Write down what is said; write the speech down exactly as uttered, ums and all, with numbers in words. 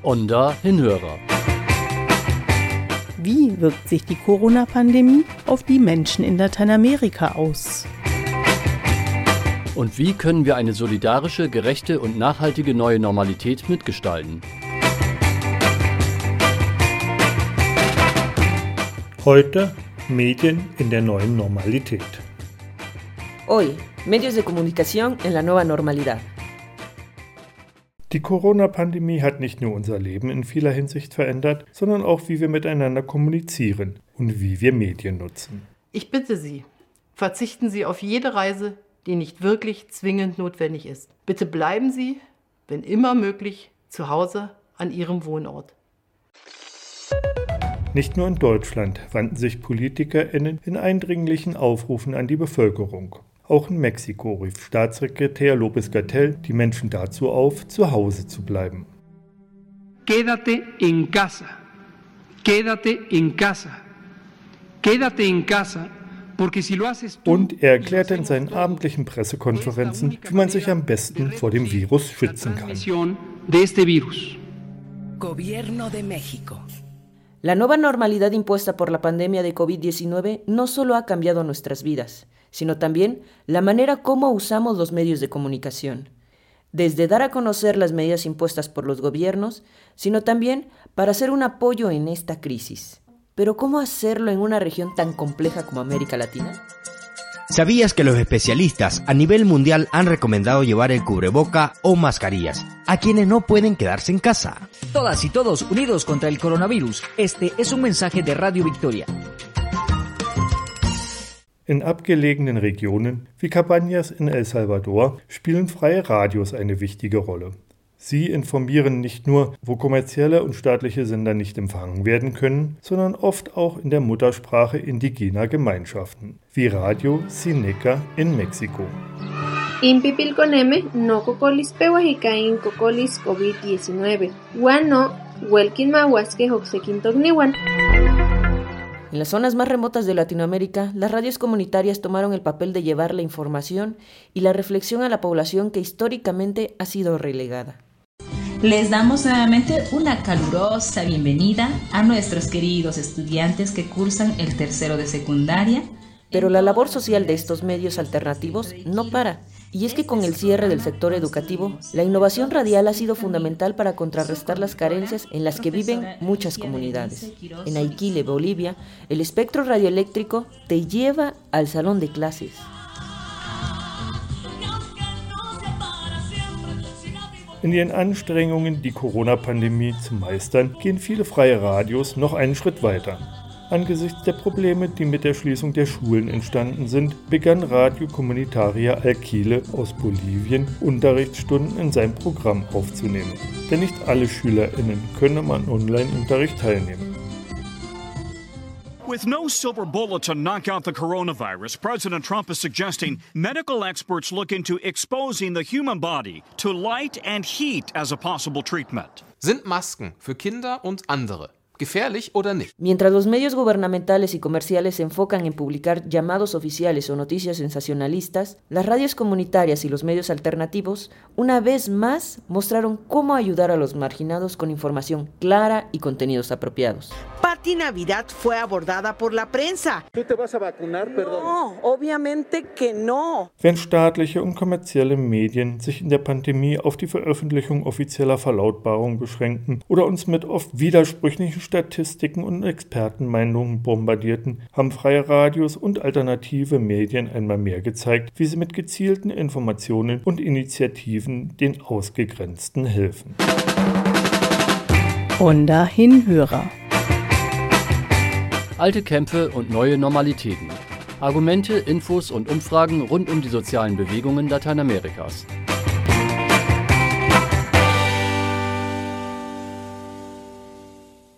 Onda Hinhörer. Wie wirkt sich die Corona-Pandemie auf die Menschen in Lateinamerika aus? Und wie können wir eine solidarische, gerechte und nachhaltige neue Normalität mitgestalten? Heute Medien in der neuen Normalität. Hoy, medios de comunicación en la nueva normalidad. Die Corona-Pandemie hat nicht nur unser Leben in vieler Hinsicht verändert, sondern auch, wie wir miteinander kommunizieren und wie wir Medien nutzen. Ich bitte Sie, verzichten Sie auf jede Reise, die nicht wirklich zwingend notwendig ist. Bitte bleiben Sie, wenn immer möglich, zu Hause an Ihrem Wohnort. Nicht nur in Deutschland wandten sich PolitikerInnen in eindringlichen Aufrufen an die Bevölkerung. Auch in Mexiko rief Staatssekretär López-Gatell die Menschen dazu auf, zu Hause zu bleiben. Quédate en casa. Quédate en casa. Quédate en casa. Porque si lo haces tú. Und er erklärte in seinen abendlichen Pressekonferenzen, wie man sich am besten vor dem Virus schützen kann. De este virus. Gobierno de México. La nueva normalidad impuesta por la pandemia de covid diecinueve no solo ha cambiado nuestras vidas, sino también la manera como usamos los medios de comunicación. Desde dar a conocer las medidas impuestas por los gobiernos, sino también para hacer un apoyo en esta crisis. Pero ¿cómo hacerlo en una región tan compleja como América Latina? ¿Sabías que los especialistas a nivel mundial han recomendado llevar el cubreboca o mascarillas a quienes no pueden quedarse en casa? Todas y todos unidos contra el coronavirus. Este es un mensaje de Radio Victoria. In abgelegenen Regionen wie Cabañas in El Salvador spielen freie Radios eine wichtige Rolle. Sie informieren nicht nur, wo kommerzielle und staatliche Sender nicht empfangen werden können, sondern oft auch in der Muttersprache indigener Gemeinschaften, wie Radio Sineca in Mexiko. In Pipilconeme no cocolis pehuajicain cocolis covid diecinueve, guano, huelquin mahuasque hoxequintogniwan. En las zonas más remotas de Latinoamérica, las radios comunitarias tomaron el papel de llevar la información y la reflexión a la población que históricamente ha sido relegada. Les damos nuevamente una calurosa bienvenida a nuestros queridos estudiantes que cursan el tercero de secundaria. Pero la labor social de estos medios alternativos no para. Y es que con el cierre del sector educativo, la innovación radial ha sido fundamental para contrarrestar las carencias en las que viven muchas comunidades. En Aiquile, Bolivia, el espectro radioeléctrico te lleva al salón de clases. In ihren Anstrengungen, die Corona-Pandemie zu meistern, gehen viele freie Radios noch einen Schritt weiter. Angesichts der Probleme, die mit der Schließung der Schulen entstanden sind, begann Radio Comunitaria Aiquile aus Bolivien Unterrichtsstunden in sein Programm aufzunehmen. Denn nicht alle SchülerInnen können am Online-Unterricht teilnehmen. With no silver bullet to knock out the coronavirus, President Trump is suggesting medical experts look into exposing the human body to light and heat as a possible treatment. Sind Masken für Kinder und andere gefährlich oder nicht? Mientras los medios gubernamentales y comerciales se enfocan en publicar llamados oficiales o noticias sensacionalistas, las radios comunitarias y los medios alternativos, una vez más, mostraron cómo ayudar a los marginados con información clara y contenidos apropiados. Pati Navidad fue abordada por la prensa. ¿Tú te vas a vacunar, perdón? No, obviamente que no. Wenn staatliche und kommerzielle Medien sich in der Pandemie auf die Veröffentlichung offizieller Verlautbarungen beschränkten oder uns mit oft widersprüchlichen Statistiken und Expertenmeinungen bombardierten, haben freie Radios und alternative Medien einmal mehr gezeigt, wie sie mit gezielten Informationen und Initiativen den Ausgegrenzten helfen. Onda Hinhörer. Alte Kämpfe und neue Normalitäten. Argumente, Infos und Umfragen rund um die sozialen Bewegungen Lateinamerikas.